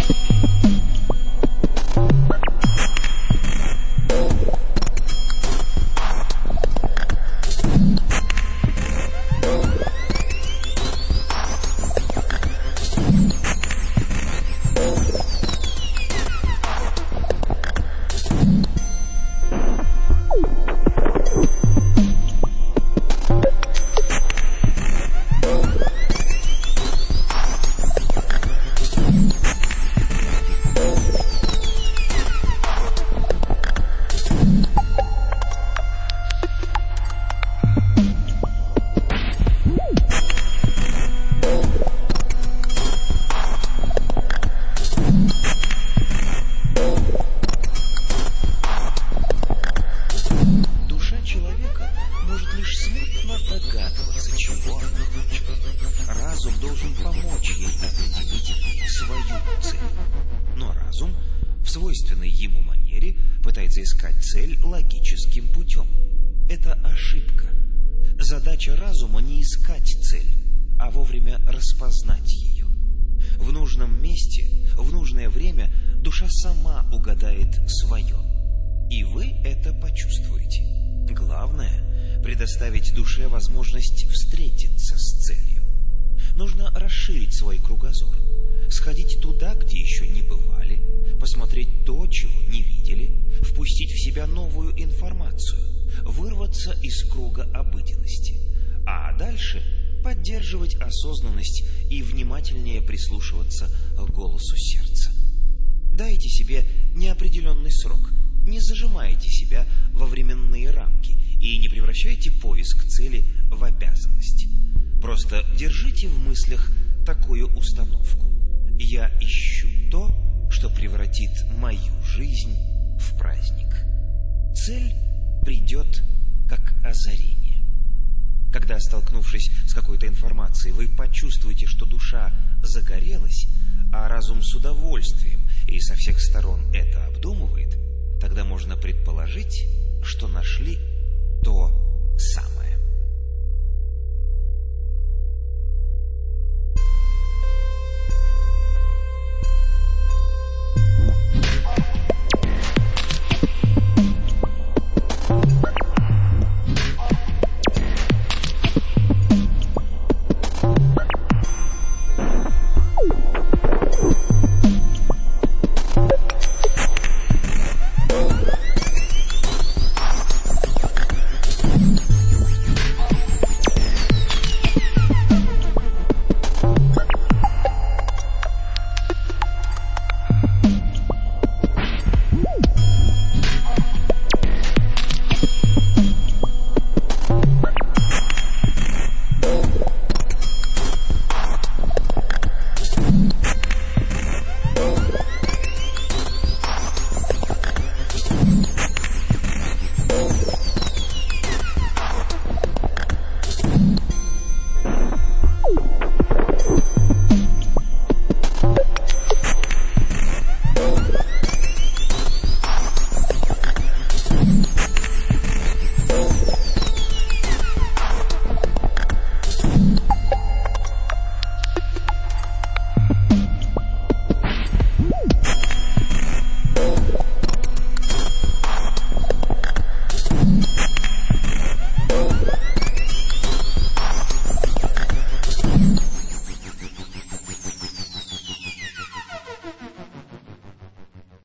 свойственной ему манере пытается искать цель логическим путем. Это ошибка. Задача разума не искать цель, а вовремя распознать ее. В нужном месте, в нужное время душа сама угадает свое. И вы это почувствуете. Главное – предоставить душе возможность встретиться с целью. Нужно расширить свой кругозор, сходить туда, где еще не бывали, посмотреть то, чего не видели, впустить в себя новую информацию, вырваться из круга обыденности, а дальше поддерживать осознанность и внимательнее прислушиваться к голосу сердца. Дайте себе неопределенный срок, не зажимайте себя во временные рамки и не превращайте поиск цели в обязанность. Просто держите в мыслях такую установку: я ищу то, что превратит мою жизнь в праздник. Цель придет как озарение. Когда, столкнувшись с какой-то информацией, вы почувствуете, что душа загорелась, а разум с удовольствием и со всех сторон это обдумывает, тогда можно предположить, что нашли то самое.